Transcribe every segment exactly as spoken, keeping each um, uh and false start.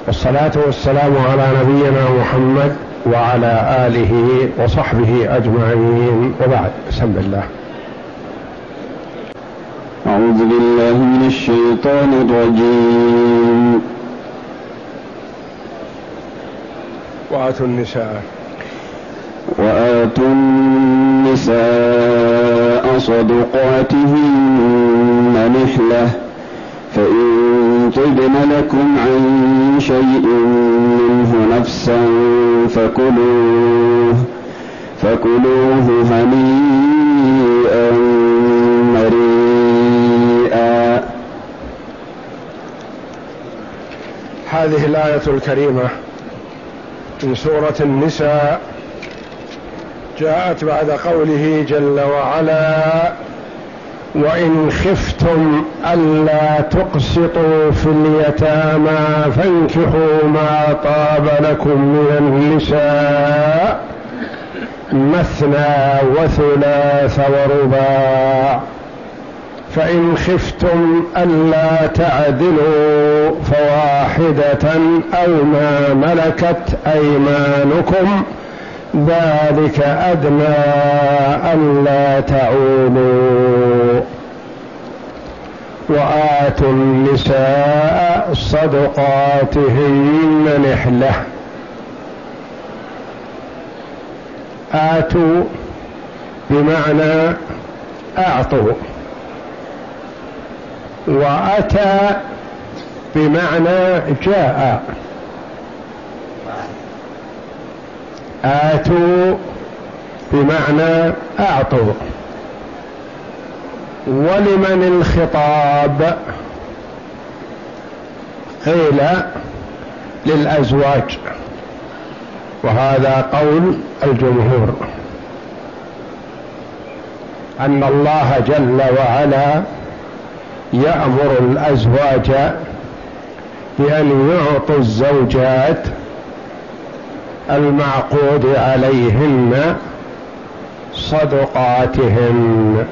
والصلاة والسلام على نبينا محمد وعلى آله وصحبه أجمعين، وبعد. بسم الله. أعوذ بالله من الشيطان الرجيم. وآتوا النساء وآتوا النساء صدقاتهن نحلة فإن طبن لكم عن شيء منه نفسا فكلوه فكلوه هنيئا مريئا. هذه الآية الكريمة من سورة النساء جاءت بعد قوله جل وعلا: وإن خفتم ألا تقسطوا في اليتامى فانكحوا ما طاب لكم من النساء مثنى وثلاث ورباع فإن خفتم ألا تعدلوا فواحدة أو ما ملكت أيمانكم ذلك أدنى ألا تعولوا. وآتوا النساء صدقاتهن نحلة. آتوا بمعنى أعطوا، وأتى بمعنى جاء. آتوا بمعنى أعطوا. ولمن الخطاب؟ قيل للأزواج، وهذا قول الجمهور، أن الله جل وعلا يأمر الأزواج بأن يعطوا الزوجات المعقود عليهن صدقاتهن.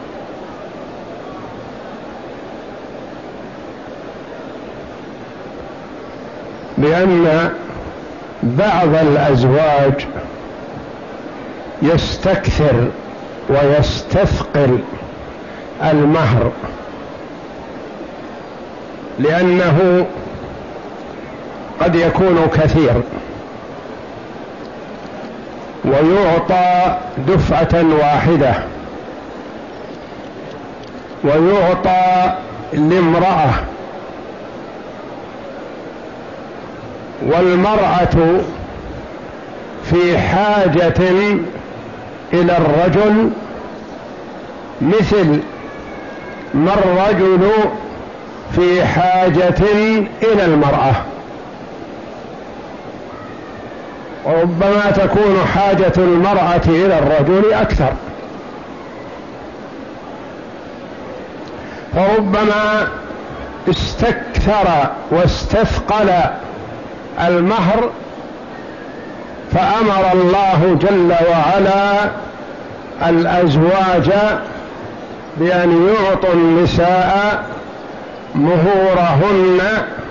لأن بعض الأزواج يستكثر ويستثقل المهر، لأنه قد يكون كثير ويعطى دفعة واحدة، ويعطى لامرأة، والمرأة في حاجة إلى الرجل مثل ما الرجل في حاجة إلى المرأة، وربما تكون حاجة المرأة إلى الرجل أكثر، وربما استكثر واستثقل المهر، فأمر الله جل وعلا الأزواج بأن يعطوا النساء مهورهن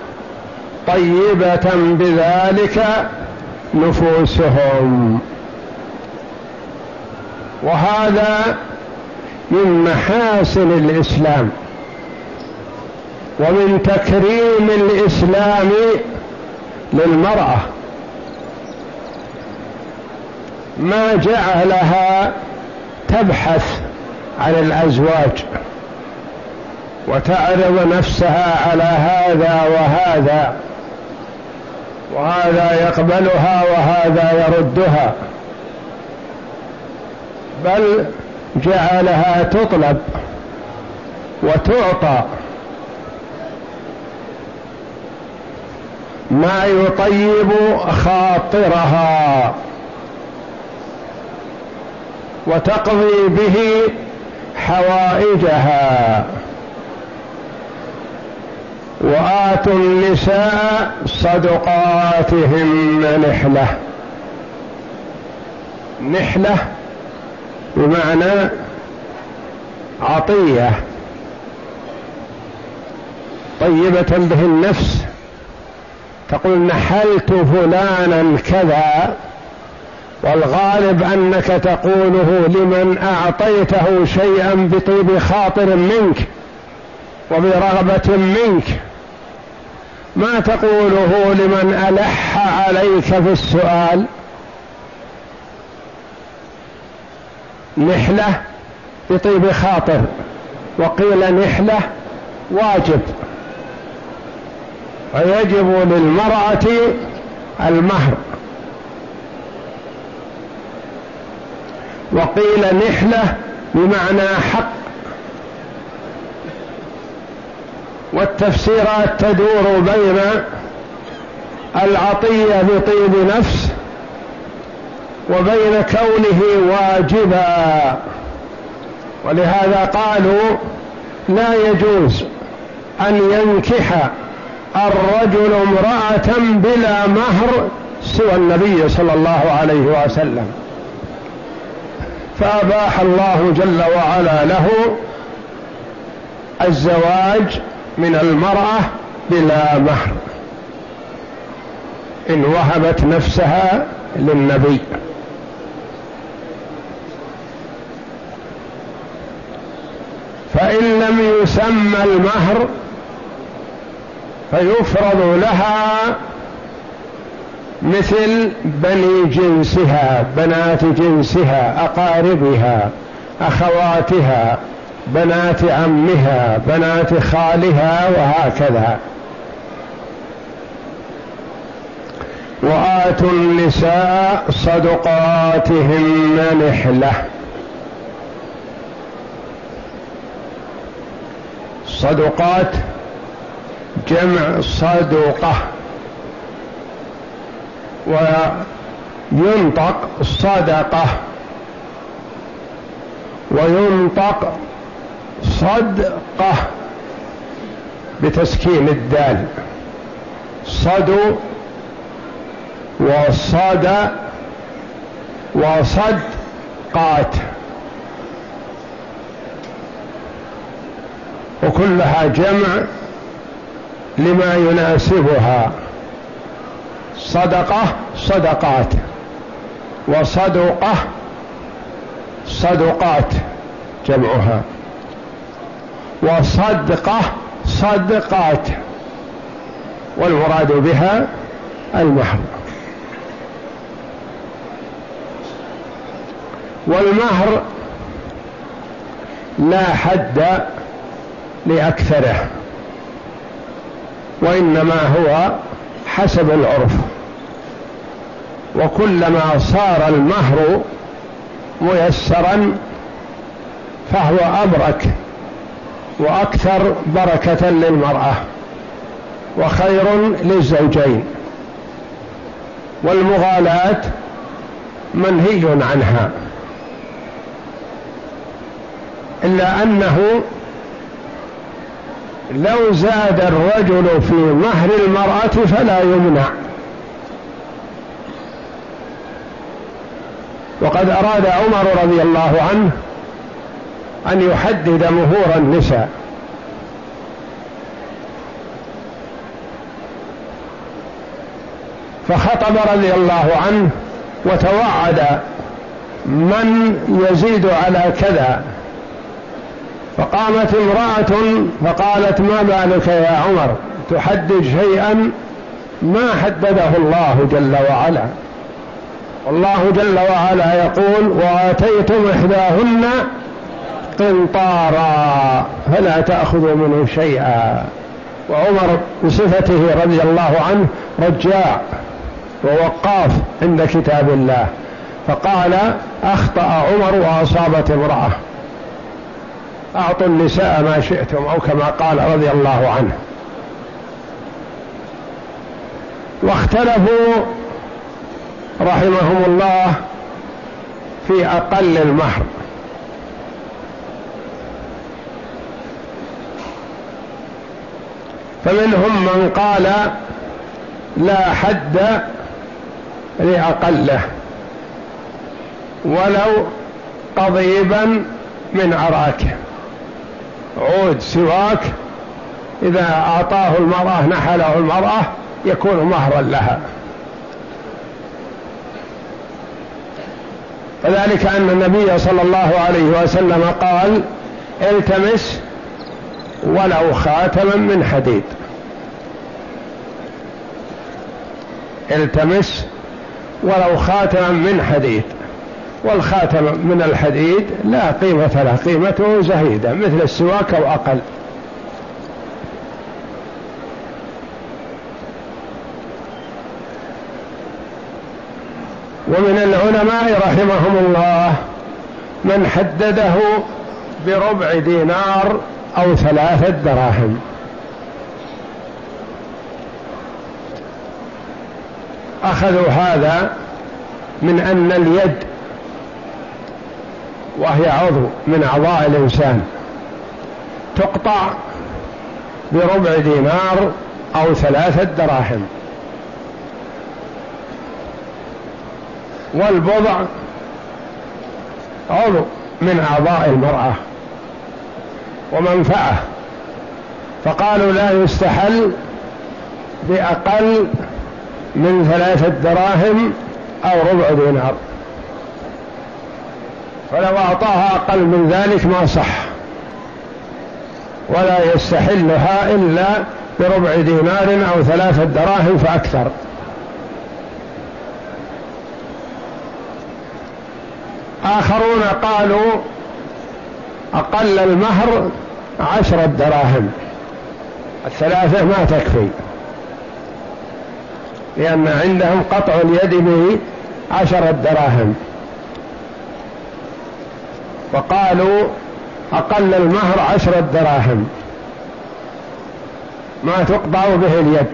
طيبة بذلك نفوسهم. وهذا من محاسن الإسلام ومن تكريم الإسلام للمرأة، ما جعلها تبحث عن الأزواج وتعرض نفسها على هذا وهذا، وهذا يقبلها وهذا يردها، بل جعلها تطلب وتعطى ما يطيب خاطرها وتقضي به حوائجها. وآتوا النساء صدقاتهن نحلة. نحلة بمعنى عطية طيبة به النفس تقول نحلت فلانا كذا، والغالب أنك تقوله لمن أعطيته شيئا بطيب خاطر منك وبرغبة منك، ما تقوله لمن ألح عليك في السؤال. نحلة بطيب خاطر، وقيل نحلة واجب، ويجب للمرأة المهر، وقيل نحلة بمعنى حق، والتفسيرات تدور بين العطية بطيب نفس وبين كونه واجبا. ولهذا قالوا لا يجوز أن ينكح الرجل امرأة بلا مهر سوى النبي صلى الله عليه وسلم، فأباح الله جل وعلا له الزواج من المرأة بلا مهر إن وهبت نفسها للنبي. فإن لم يسمى المهر فيفرض لها مثل بني جنسها، بنات جنسها، أقاربها، أخواتها، بنات عمها، بنات خالها، وهكذا. وآتوا النساء صدقاتهن نحلة. صدقات جمع صدقة، وينطق صدقة، وينطق صدقة بتسكين الدال، صدو وصد وصدقات، وكلها جمع لما يناسبها. صدقة صدقات، وصدقة صدقات جمعها، وصدقة صدقات، والمراد بها المهر. والمهر لا حد لأكثره، وإنما هو حسب العرف، وكلما صار المهر ميسرا فهو أبرك وأكثر بركة للمرأة وخير للزوجين. والمغالاة منهي عنها، إلا أنه لو زاد الرجل في مهر المرأة فلا يمنع. وقد أراد عمر رضي الله عنه أن يحدد مهور النساء، فخطب رضي الله عنه وتوعد من يزيد على كذا، فقامت امرأة فقالت ما بالك يا عمر تحدد شيئا ما حدده الله جل وعلا؟ والله جل وعلا يقول وآتيتم إحداهن قنطارا فلا تأخذوا منه شيئا. وعمر بصفته رضي الله عنه رجاع ووقاف عند كتاب الله، فقال أخطأ عمر وأصابت امرأة، أعطوا النساء ما شئتم، أو كما قال رضي الله عنه. واختلفوا رحمهم الله في أقل المهر، فمنهم من قال لا حد لأقله ولو قضيبا من عراك، عود سواك إذا أعطاه المرأة نحله المرأة يكون مهرا لها. وذلك أن النبي صلى الله عليه وسلم قال: التمس ولو خاتما من حديد. التمس ولو خاتما من حديد، والخاتم من الحديد لا قيمة له، قيمته زهيدة مثل السواك أو أقل. ومن العلماء رحمهم الله من حدده بربع دينار أو ثلاثة دراهم. أخذوا هذا من أن اليد وهي عضو من أعضاء الإنسان تقطع بربع دينار أو ثلاثة دراهم، والبضع عضو من أعضاء المرأة ومنفعة، فقالوا لا يستحل بأقل من ثلاثة دراهم أو ربع دينار، فلو أعطاها أقل من ذلك ما صح، ولا يستحلها إلا بربع دينار أو ثلاثة دراهم فأكثر. آخرون قالوا أقل المهر عشرة دراهم، الثلاثة ما تكفي، لأن عندهم قطع اليد به عشرة دراهم، فقالوا أقل المهر عشرة دراهم ما تقطع به اليد.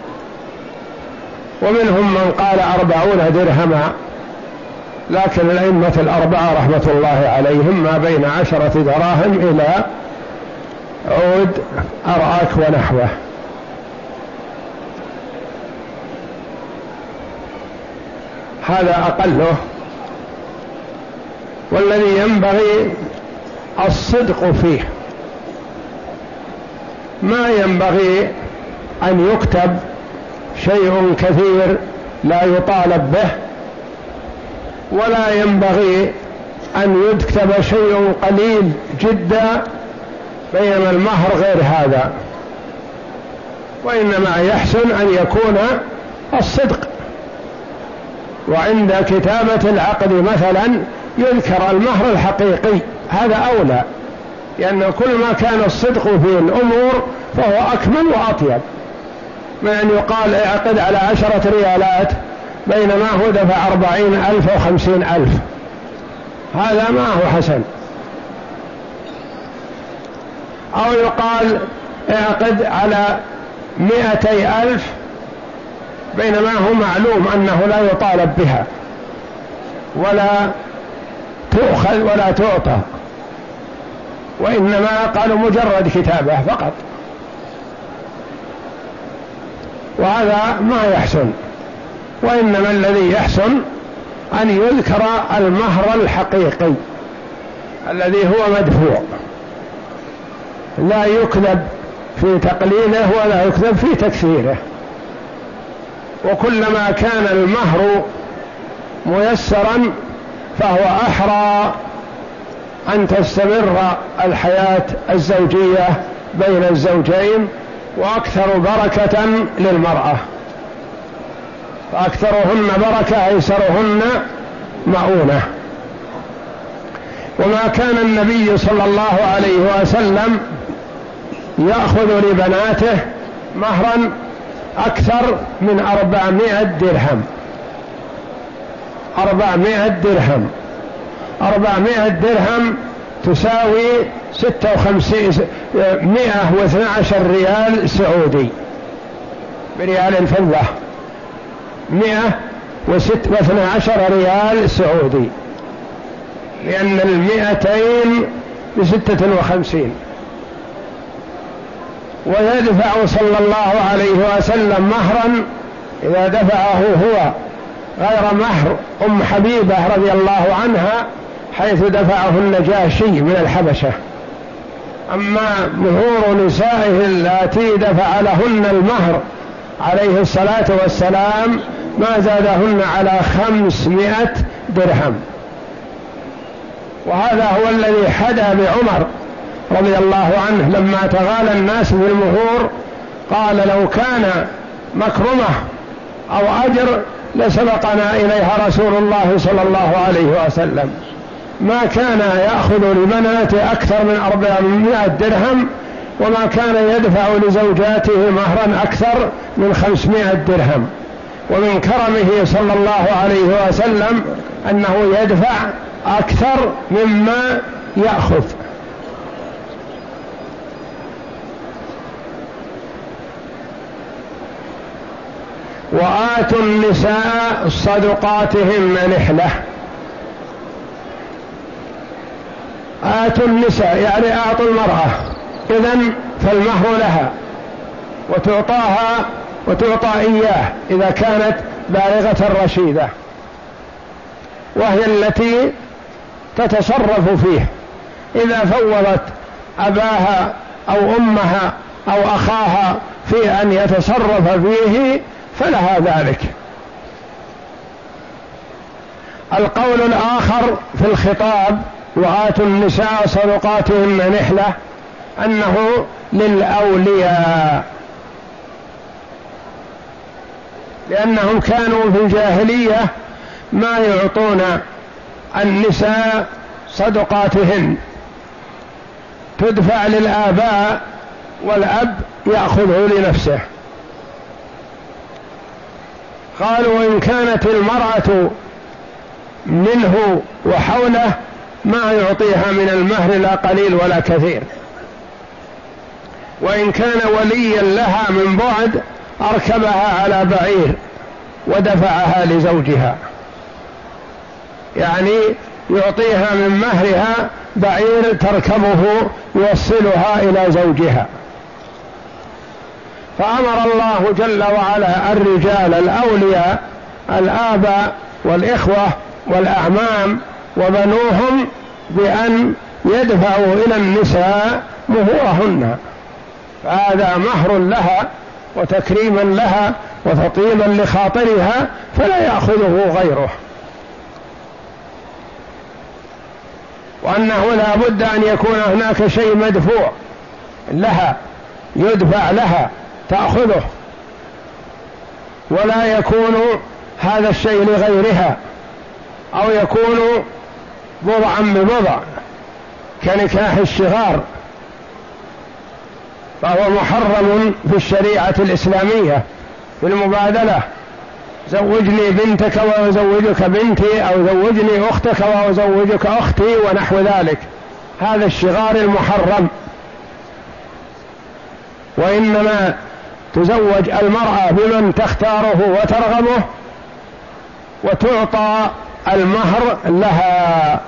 ومنهم من قال أربعون درهما، لكن الأئمة الأربعة رحمة الله عليهم ما بين عشرة دراهم إلى عود أرعاك ونحوه. هذا أقله، والذي ينبغي الصدق فيه، ما ينبغي أن يكتب شيء كثير لا يطالب به، ولا ينبغي أن يكتب شيء قليل جدا، بينما المهر غير هذا، وإنما يحسن أن يكون الصدق. وعند كتابة العقد مثلا يذكر المهر الحقيقي، هذا أولى، لأن كل ما كان الصدق في الأمور فهو أكمل وأطيب من أن يقال اعقد على عشرة ريالات بينما هو دفع أربعين ألف أو خمسين ألف، هذا ما هو حسن. أو يقال اعقد على مئتي ألف بينما هو معلوم أنه لا يطالب بها ولا تؤخذ ولا تعطى، وإنما قالوا مجرد كتابة فقط، وهذا ما يحسن. وإنما الذي يحسن أن يذكر المهر الحقيقي الذي هو مدفوع، لا يكذب في تقليله ولا يكذب في تكثيره. وكلما كان المهر ميسرا فهو أحرى أن تستمر الحياة الزوجية بين الزوجين، وأكثر بركة للمرأة، فأكثرهن بركة أيسرهن مؤونة. وما كان النبي صلى الله عليه وسلم يأخذ لبناته مهرا أكثر من أربعمائة درهم، أربعمائة درهم، أربعمائة درهم تساوي ستة وخمسين مئة واثنى عشر ريال سعودي بريال الفضة، مئة واثنى عشر ريال سعودي، لأن المئتين بستة وخمسين. ويدفع صلى الله عليه وسلم مهرا إذا دفعه هو غير مهر أم حبيبة رضي الله عنها حيث دفعه النجاشي من الحبشة. أما مهور نسائه اللاتي دفع لهن المهر عليه الصلاة والسلام ما زادهن على خمسمائة درهم. وهذا هو الذي حدى بعمر رضي الله عنه لما تغالى الناس بالمهور، قال لو كان مكرمة أو أجر لسبقنا إليها رسول الله صلى الله عليه وسلم، ما كان يأخذ لبناته أكثر من أربعمائة درهم، وما كان يدفع لزوجاته مهرا أكثر من خمسمائة درهم. ومن كرمه صلى الله عليه وسلم أنه يدفع أكثر مما يأخذ. وآتوا النساء صدقاتهن نحلة. آتوا النساء يعني أعطوا المرأة، إذن فالمهر لها وتعطاها وتعطى إياه إذا كانت بالغة رشيدة، وهي التي تتصرف فيه. إذا فوضت أباها أو أمها أو أخاها في أن يتصرف فيه فلها ذلك. القول الآخر في الخطاب وآتوا النساء صدقاتهن نحلة أنه للأولياء، لأنهم كانوا في الجاهلية ما يعطون النساء صدقاتهن، تدفع للآباء والأب يأخذه لنفسه. قالوا إن كانت المرأة منه وحوله ما يعطيها من المهر لا قليل ولا كثير، وإن كان وليا لها من بعد أركبها على بعير ودفعها لزوجها، يعني يعطيها من مهرها بعير تركبه يوصلها إلى زوجها. فأمر الله جل وعلا الرجال الأولياء الآباء والإخوة والأعمام وبنوهم بأن يدفعوا إلى النساء مهورهن، فهذا مهر لها وتكريما لها وتطيبا لخاطرها، فلا يأخذه غيره. وأنه لا بد أن يكون هناك شيء مدفوع لها يدفع لها تأخذه، ولا يكون هذا الشيء لغيرها، أو يكون بضعا ببضع كنكاح الشغار، فهو محرم في الشريعة الإسلامية في المبادلة، زوجني بنتك وأزوجك بنتي، أو زوجني أختك وأزوجك أختي ونحو ذلك، هذا الشغار المحرم. وإنما تزوج المرأة بمن تختاره وترغبه وتعطى المهر لها.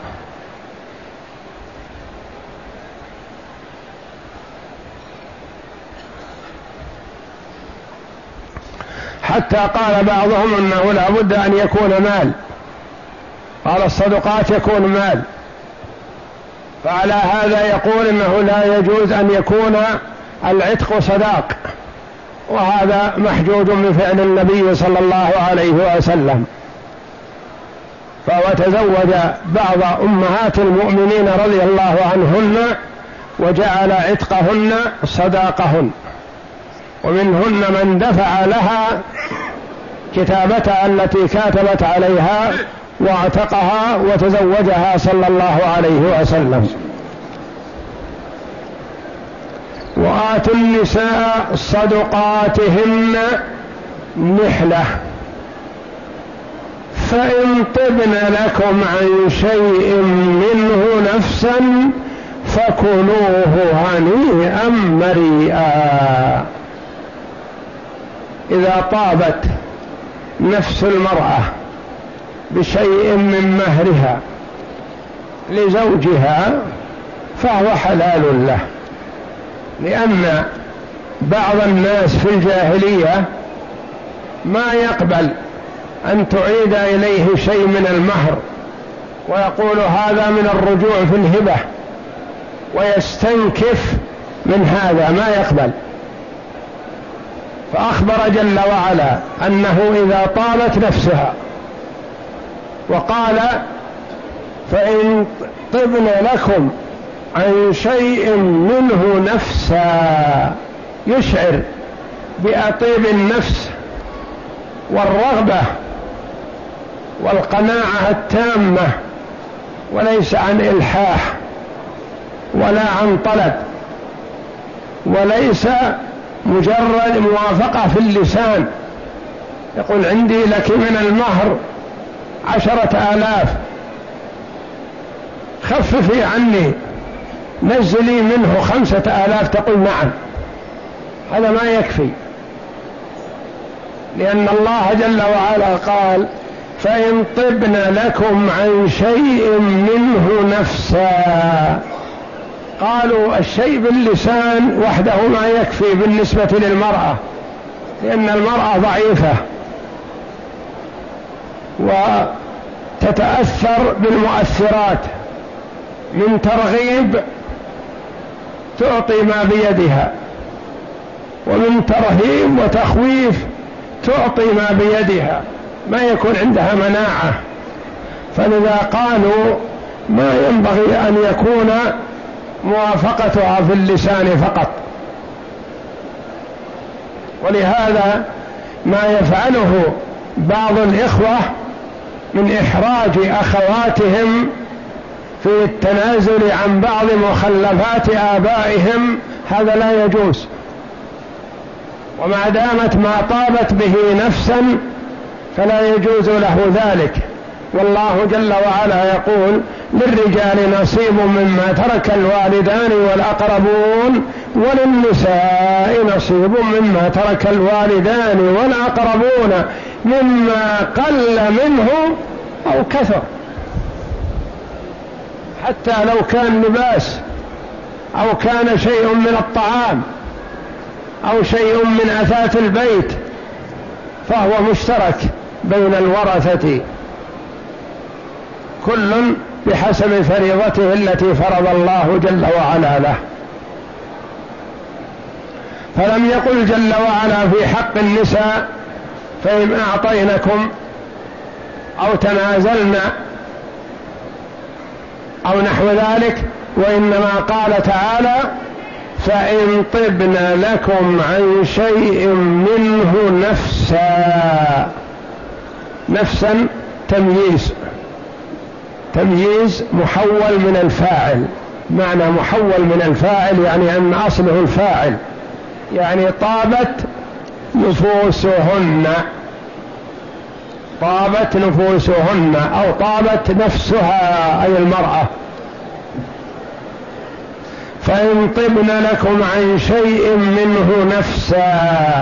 حتى قال بعضهم أنه لا بد أن يكون مال، قال الصدقات يكون مال، فعلى هذا يقول إنه لا يجوز أن يكون العتق صداق، وهذا محجوج من فعل النبي صلى الله عليه وسلم. فهو تزوج بعض أمهات المؤمنين رضي الله عنهن وجعل عتقهن صداقهن، ومنهن من دفع لها كتابتها التي كاتبت عليها واعتقها وتزوجها صلى الله عليه وسلم. وآتوا النساء صدقاتهن نحلة، فإن طبن لكم عن شيء منه نفسا فكلوه هنيئا مريئا. إذا طابت نفس المرأة بشيء من مهرها لزوجها فهو حلال له، لأن بعض الناس في الجاهلية ما يقبل أن تعيد إليه شيء من المهر، ويقول هذا من الرجوع في الهبة، ويستنكف من هذا ما يقبل. فأخبر جل وعلا أنه إذا طابت نفسها، وقال فإن طبن لكم عن شيء منه نفسا، يشعر بأطيب النفس والرغبة والقناعة التامة، وليس عن إلحاح ولا عن طلب، وليس مجرد موافقة في اللسان، يقول عندي لك من المهر عشرة آلاف خففي عني نزلي منه خمسة آلاف، تقول نعم. هذا ما يكفي، لأن الله جل وعلا قال فإن طبن لكم عن شيء منه نفسا. قالوا الشيء باللسان وحده ما يكفي بالنسبة للمرأة، لأن المرأة ضعيفة وتتأثر بالمؤثرات، من ترغيب تعطي ما بيدها، ومن ترهيب وتخويف تعطي ما بيدها، ما يكون عندها مناعة. فلذا قالوا ما ينبغي أن يكون موافقتها في اللسان فقط. ولهذا ما يفعله بعض الإخوة من إحراج أخواتهم في التنازل عن بعض مخلفات آبائهم، هذا لا يجوز. وما دامت ما طابت به نفسا فلا يجوز له ذلك. والله جل وعلا يقول للرجال نصيب مما ترك الوالدان والأقربون وللنساء نصيب مما ترك الوالدان والأقربون مما قل منه أو كثر، حتى لو كان لباس أو كان شيء من الطعام أو شيء من أثاث البيت فهو مشترك بين الورثة، كل بحسب فريضته التي فرض الله جل وعلا له. فلم يقل جل وعلا في حق النساء فإن أعطينكم أو تنازلنا أو نحو ذلك، وإنما قال تعالى فإن طبن لكم عن شيء منه نفسا. نفسا تمييز، تمييز محول من الفاعل. معنى محول من الفاعل يعني أن أصله الفاعل، يعني طابت نفوسهن، طابت نفوسهن أو طابت نفسها أي المرأة. فإن طبن لكم عن شيء منه نفسا،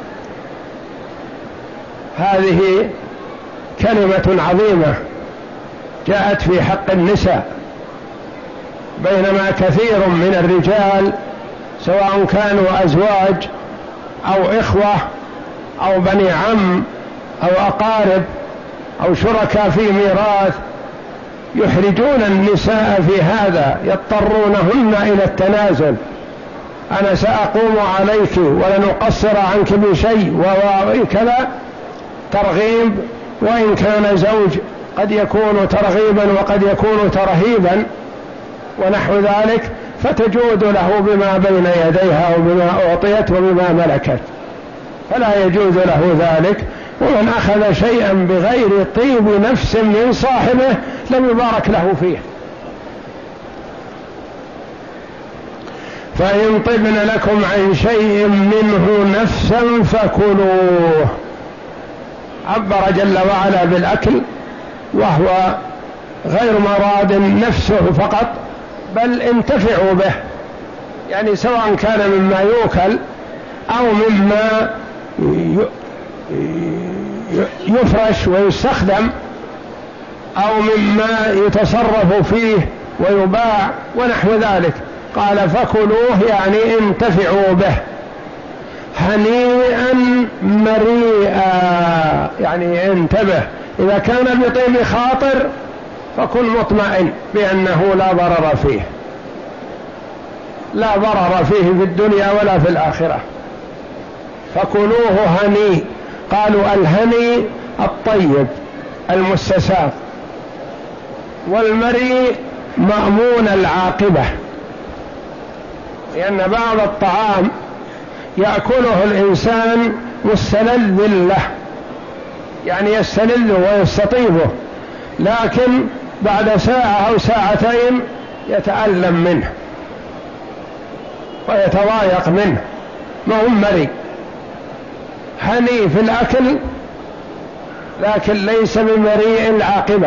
هذه كلمة عظيمة جاءت في حق النساء، بينما كثير من الرجال سواء كانوا أزواج أو إخوة أو بني عم أو أقارب أو شركاء في ميراث يحرجون النساء في هذا، يضطرونهن إلى التنازل. أنا سأقوم عليك ولن أقصر عنك بشيء وكذا، ترغيب، وإن كان زوج قد يكون ترغيبا وقد يكون ترهيبا ونحو ذلك، فتجود له بما بين يديها وبما أعطيت وبما ملكت، فلا يجوز له ذلك. ومن أخذ شيئا بغير طيب نفس من صاحبه لم يبارك له فيه. فإن طبن لكم عن شيء منه نفسا فكلوه. عبر جل وعلا بالأكل، وهو غير مراد نفسه فقط، بل انتفعوا به، يعني سواء كان مما يؤكل أو مما يفرش ويستخدم أو مما يتصرف فيه ويباع ونحو ذلك. قال فكلوه يعني انتفعوا به هنيئا مريئا، يعني انتبه، إذا كان بطيب خاطر فكن مطمئن بأنه لا ضرر فيه، لا ضرر فيه في الدنيا ولا في الآخرة. فكلوه هني. قالوا الهني الطيب المستساغ، والمريء مأمون العاقبة، لأن بعض الطعام يأكله الإنسان مستلذ له، يعني يستلذه ويستطيبه، لكن بعد ساعة أو ساعتين يتألم منه ويتضايق منه، ما هو مري، هني في الأكل لكن ليس بمريء العاقبة.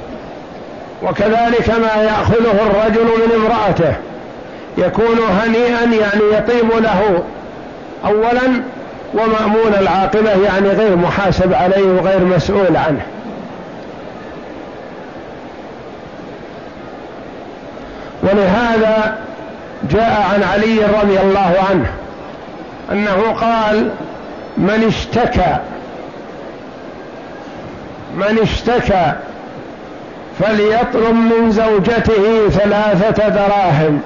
وكذلك ما يأخذه الرجل من امرأته يكون هنيئا، يعني يطيب له أولا، ومأمون العاقبة يعني غير محاسب عليه وغير مسؤول عنه. ولهذا جاء عن علي رضي الله عنه أنه قال: من اشتكى من اشتكى فليطلب من زوجته ثلاثة دراهم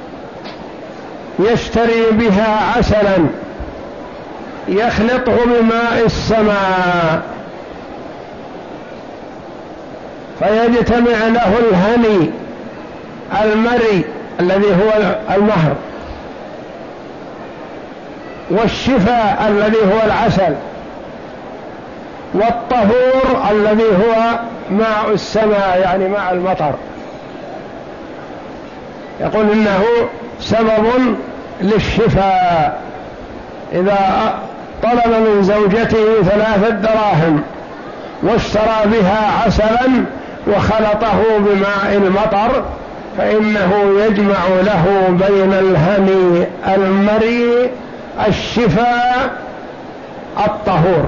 يشتري بها عسلا يخلطه بماء السماء فيجتمع له الهني المري الذي هو المهر، والشفاء الذي هو العسل، والطهور الذي هو ماء السماء يعني ماء المطر. يقول إنه سبب للشفاء. إذا طلب من زوجته ثلاثة دراهم واشترى بها عسلا وخلطه بماء المطر فإنه يجمع له بين الهني المريء الشفاء الطهور.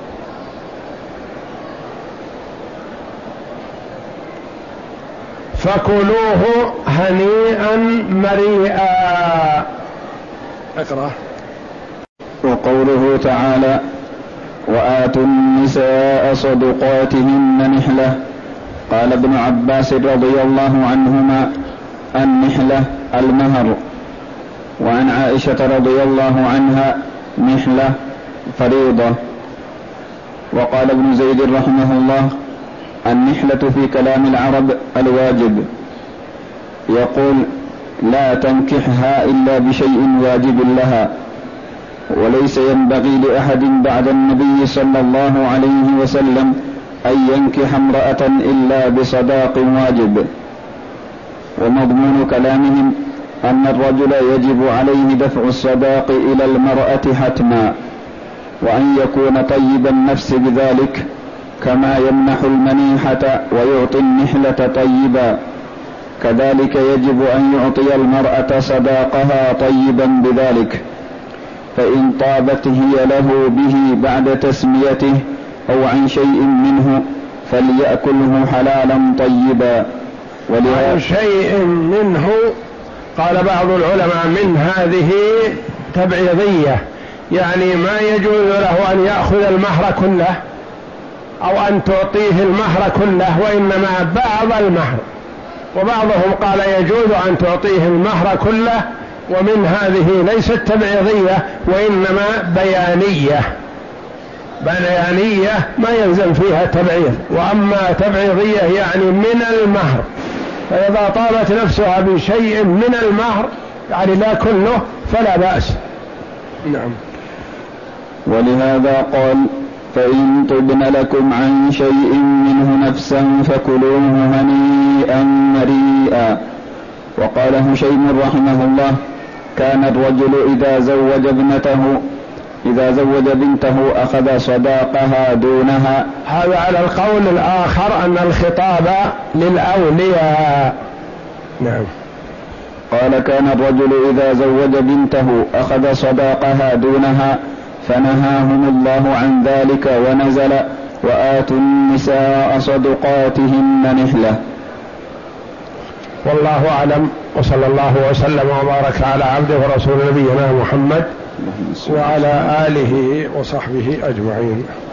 فكلوه هنيئا مريئا. اقرأ. وقوله تعالى: وآتوا النساء صدقاتهن نحلة. قال ابن عباس رضي الله عنهما: النحلة المهر. وعن عائشة رضي الله عنها: نحلة فريضة. وقال ابن زيد رحمه الله: النحلة في كلام العرب الواجب، يقول: لا تنكحها إلا بشيء واجب لها. وليس ينبغي لأحد بعد النبي صلى الله عليه وسلم أن ينكح امرأة إلا بصداق واجب. ومضمون كلامهم أن الرجل يجب عليه دفع الصداق إلى المرأة حتما، وأن يكون طيب النفس بذلك، كما يمنح المنيحة ويعطي النحلة طيبا، كذلك يجب أن يعطي المرأة صداقها طيبا بذلك، فإن طابت هي له به بعد تسميته أو عن شيء منه فليأكله حلالا طيبا. عن شيء منه قال بعض العلماء من هذه تبعيضية، يعني ما يجوز له أن يأخذ المهر كله أو أن تعطيه المهر كله، وإنما بعض المهر. وبعضهم قال يجوز أن تعطيه المهر كله، ومن هذه ليست تبعيضية وإنما بيانية. بيانية ما يلزم فيها تبعيض، وأما تبعيضية يعني من المهر، فإذا طالت نفسها بشيء من المهر يعني لا كله فلا بأس. نعم. ولهذا قال: فإن طبن لكم عن شيء منه نفسا فكلوه هنيئا مريئا. وقال هشيم رحمه الله: كان الرجل إذا زوج ابنته إذا زوج بنته أخذ صداقها دونها. هذا على القول الآخر أن الخطاب للأولياء. نعم. قال: كان الرجل إذا زوج بنته أخذ صداقها دونها، فنهاهم الله عن ذلك ونزل: وآتوا النساء صدقاتهن نحلة. والله أعلم، وصلى الله وسلم وبارك على عبده ورسول نبينا محمد وعلى آله وصحبه أجمعين.